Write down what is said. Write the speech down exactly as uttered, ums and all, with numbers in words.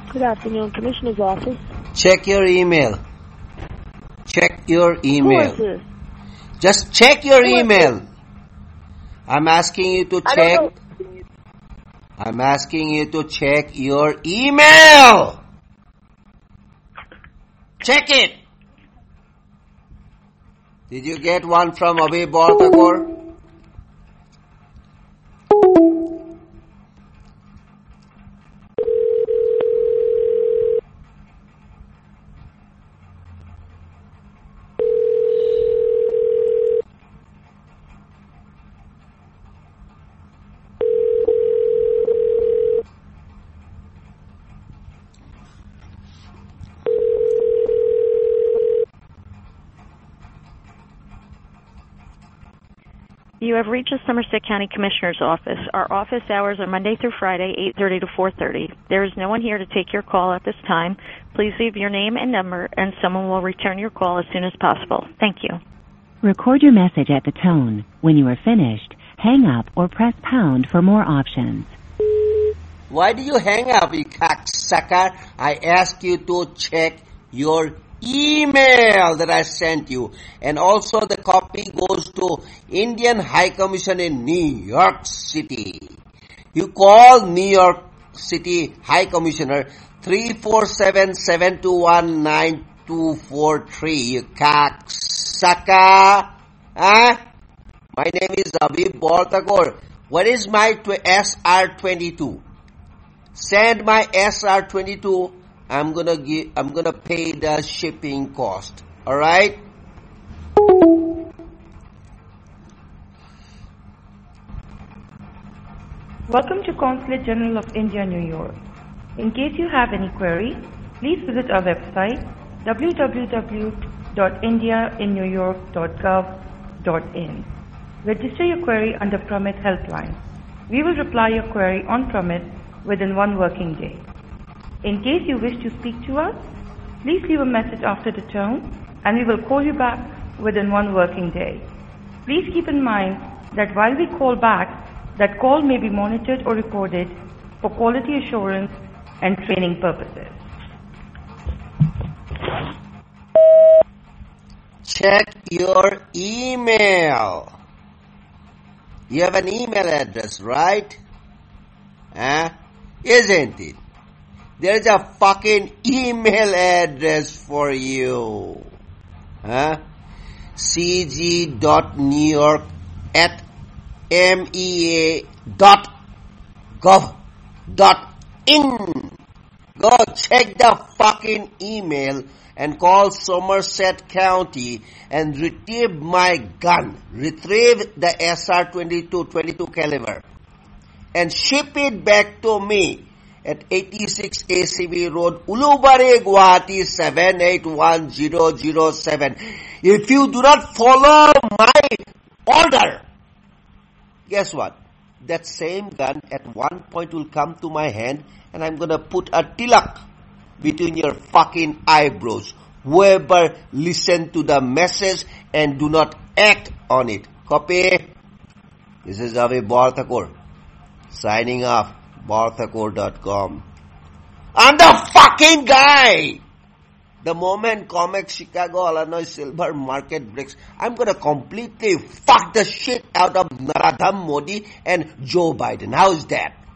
Good afternoon, Commissioner's office. Check your email. Check your email. Who is this? Just check your Who is email. I'm asking you to I check. don't know. I'm asking you to check your email. Check it. Did you get one from Abhi Bortakor? You have reached the Somerset County Commissioner's office. Our office hours are Monday through Friday, eight thirty to four thirty. There is no one here to take your call at this time. Please leave your name and number, and someone will return your call as soon as possible. Thank you. Record your message at the tone. When you are finished, hang up or press pound for more options. Why do you hang up, you cocksucker? I asked you to check your email that I sent you. And also the copy goes to Indian High Commission in New York City. You call New York City High Commissioner three four seven, seven two one, nine two four three. You cocksucker. Huh? My name is Abhi Bortakor. What is my S R twenty-two? Send my S R twenty-two. I'm gonna give, I'm gonna pay the shipping cost. Alright? Welcome to Consulate General of India, New York. In case you have any query, please visit our website w w w dot india in new york dot gov dot in. Register your query under Permit Helpline. We will reply your query on permit within one working day. In case you wish to speak to us, please leave a message after the tone and we will call you back within one working day. Please keep in mind that while we call back, that call may be monitored or recorded for quality assurance and training purposes. Check your email. You have an email address, right? Huh? Isn't it? There's a fucking email address for you. Huh? C G dot New York at M E A dot gov dot in. Go check the fucking email and call Somerset County and retrieve my gun. Retrieve the S R twenty-two twenty-two caliber and ship it back to me at eighty-six A C B Road, Ulubari, Guwahati seven eight one zero zero seven. If you do not follow my order, guess what? That same gun at one point will come to my hand and I'm gonna put a tilak between your fucking eyebrows. Whoever listen to the message and do not act on it. Copy? This is Abhi Bortakor. Signing off. Bortakor dot com. I'm the fucking guy! The moment COMEX Chicago, Illinois silver market breaks, I'm gonna completely fuck the shit out of Narendra Modi and Joe Biden. How's that?